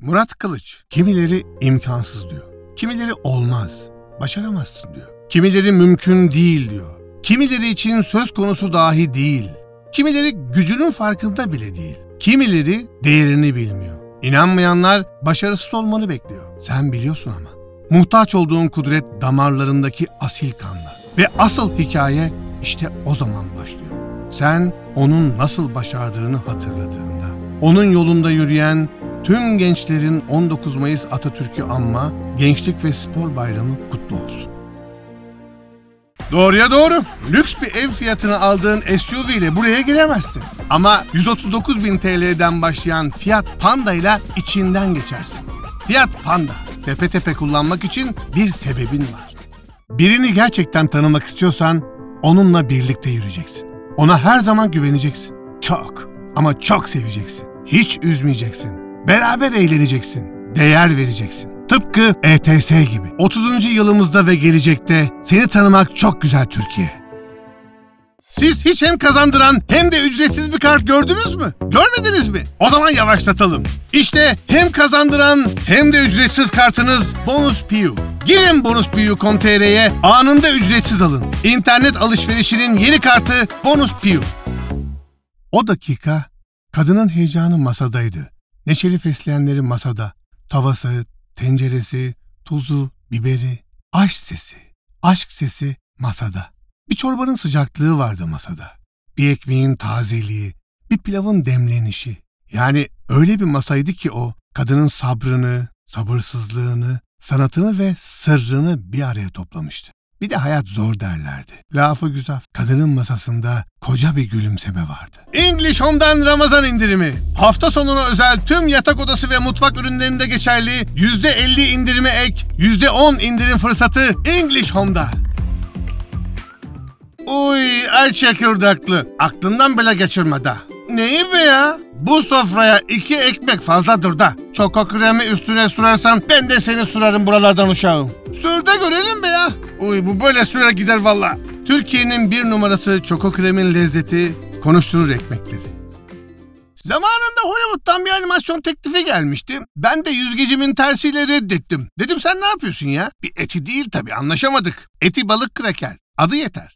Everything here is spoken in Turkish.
Murat Kılıç, kimileri imkansız diyor. Kimileri olmaz, başaramazsın diyor. Kimileri mümkün değil diyor. Kimileri için söz konusu dahi değil. Kimileri gücünün farkında bile değil. Kimileri değerini bilmiyor. İnanmayanlar başarısız olmanı bekliyor. Sen biliyorsun ama. Muhtaç olduğun kudret damarlarındaki asil kanla. Ve asıl hikaye işte o zaman başlıyor. Sen onun nasıl başardığını hatırladığında. Onun yolunda yürüyen tüm gençlerin 19 Mayıs Atatürk'ü anma, Gençlik ve Spor Bayramı kutlu olsun. Doğruya doğru. Lüks bir ev fiyatını aldığın SUV ile buraya giremezsin. Ama 139.000 TL'den başlayan Fiat Panda ile içinden geçersin. Fiat Panda. Tepe tepe kullanmak için bir sebebin var. Birini gerçekten tanımak istiyorsan onunla birlikte yürüyeceksin. Ona her zaman güveneceksin. Çok ama çok seveceksin. Hiç üzmeyeceksin. Beraber eğleneceksin. Değer vereceksin. Tıpkı ETS gibi. 30. yılımızda ve gelecekte seni tanımak çok güzel Türkiye. Siz hiç hem kazandıran hem de ücretsiz bir kart gördünüz mü? Görmediniz mi? O zaman yavaşlatalım. İşte hem kazandıran hem de ücretsiz kartınız Bonus Piyu. Girin bonuspiyu.com.tr'ye anında ücretsiz alın. İnternet alışverişinin yeni kartı Bonus Piyu. O dakika kadının heyecanı masadaydı. Neşeli fesleğenleri masada. Tavası, tenceresi, tuzu, biberi, aşk sesi masada. Bir çorbanın sıcaklığı vardı masada. Bir ekmeğin tazeliği, bir pilavın demlenişi. Yani öyle bir masaydı ki o, kadının sabrını, sabırsızlığını, sanatını ve sırrını bir araya toplamıştı. Bir de hayat zor derlerdi. Lafı güzel. Kadının masasında koca bir gülümseme vardı. English Home'dan Ramazan indirimi. Hafta sonuna özel tüm yatak odası ve mutfak ürünlerinde geçerli %50 indirime ek, %10 indirim fırsatı English Home'da. Uy ay çekirdekli. Aklından bile geçirme de. Neyi be ya? Bu sofraya 2 ekmek fazladır da. Çoko kremi üstüne sürersen ben de seni sürarım buralardan uşağım. Sür de görelim be ya. Uy bu böyle sürer gider valla. Türkiye'nin bir numarası çoko kremin lezzeti, konuşturur ekmekleri. Zamanında Hollywood'dan bir animasyon teklifi gelmişti. Ben de yüzgecimin tersiyle reddettim. Dedim sen ne yapıyorsun ya? Bir eti değil tabii, anlaşamadık. Eti balık kraker. Adı yeter.